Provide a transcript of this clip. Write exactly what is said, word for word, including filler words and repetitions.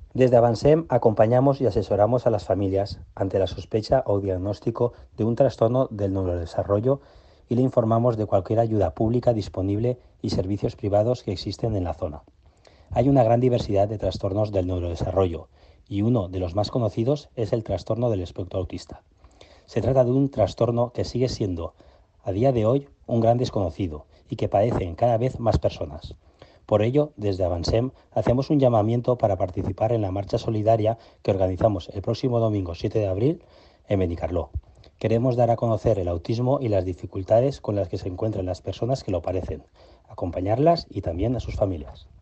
Desde Avansem acompañamos y asesoramos a las familias ante la sospecha o diagnóstico de un trastorno del neurodesarrollo y le informamos de cualquier ayuda pública disponible y servicios privados que existen en la zona. Hay una gran diversidad de trastornos del neurodesarrollo y uno de los más conocidos es el trastorno del espectro autista. Se trata de un trastorno que sigue siendo, a día de hoy, un gran desconocido y que padecen cada vez más personas. Por ello, desde Avansem hacemos un llamamiento para participar en la marcha solidaria que organizamos el próximo domingo siete de abril en Benicarló. Queremos dar a conocer el autismo y las dificultades con las que se encuentran las personas que lo padecen, acompañarlas y también a sus familias.